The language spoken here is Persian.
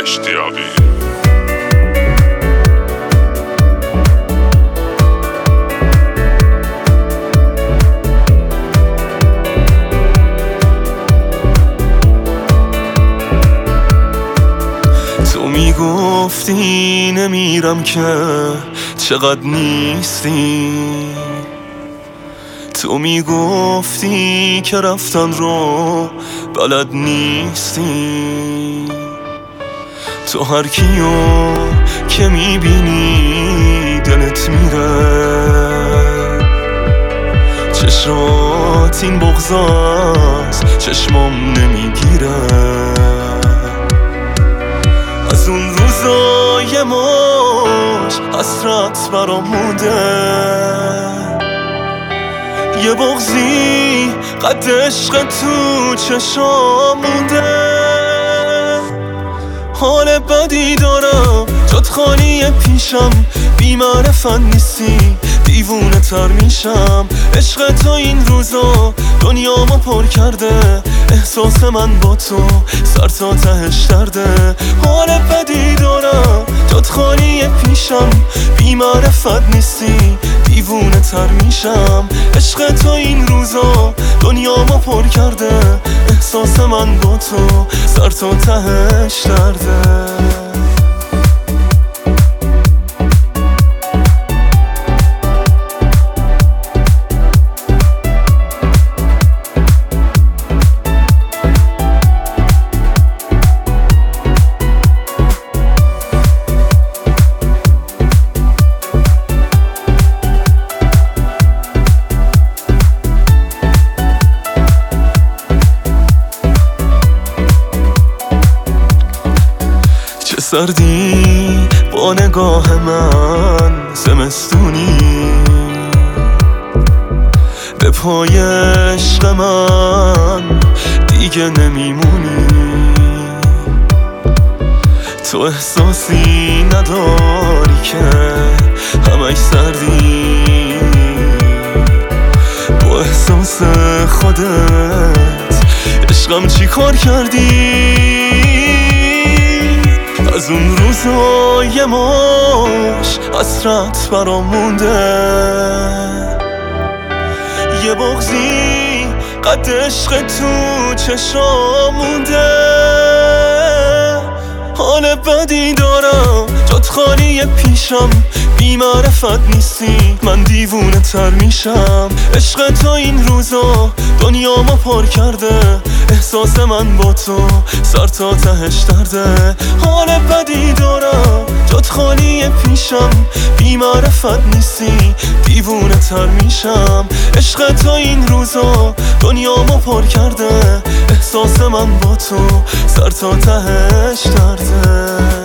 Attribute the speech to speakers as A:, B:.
A: اشتیاقی.
B: تو میگفتی نمیرم که چقدر نیستی، تو میگفتی که رفتن رو بلد نیستی. تو هر کیو که میبینی دلت میره، چشات این بغضاست چشمام نمیگیره. از اون روزای موج حسرت برام مونده، یه بغضی قد عشق تو چشام مونده. حال بدی دارم جات خالی پیشم، بی معرفت نیستی دیوونه تر میشم. عشق تو این روزا دنیامو پر کرده، احساس من با تو سر تا تهش درده. حال بدی دارم جات خالی پیشم، بی معرفت نیستی دیوونه تر میشم. عشق تو این روزا دنیامو پر کرده، احساس من با تو سر تا تهش درده. سردی با نگاه من زمستونی، به پای عشق من دیگه نمیمونی. تو احساسی نداری که همش سردی، با احساس خودت عشقم چی کار کردی؟ از اون روزای موج حسرت برام مونده، یه بغضی قد عشق تو چشام مونده. حال بدی دارم جات خالی پیشم، بی معرفت نیستی من دیوونه تر میشم. عشق تو این روزا دنیامو پر کرده، احساس من با تو سر تا تهش درده. حال بدی دارم جات خالی پیشم، بی معرفت نیستی دیوونه تر میشم. عشق تو این روزا دنیامو پر کرده، احساس من با تو سر تا تهش درده.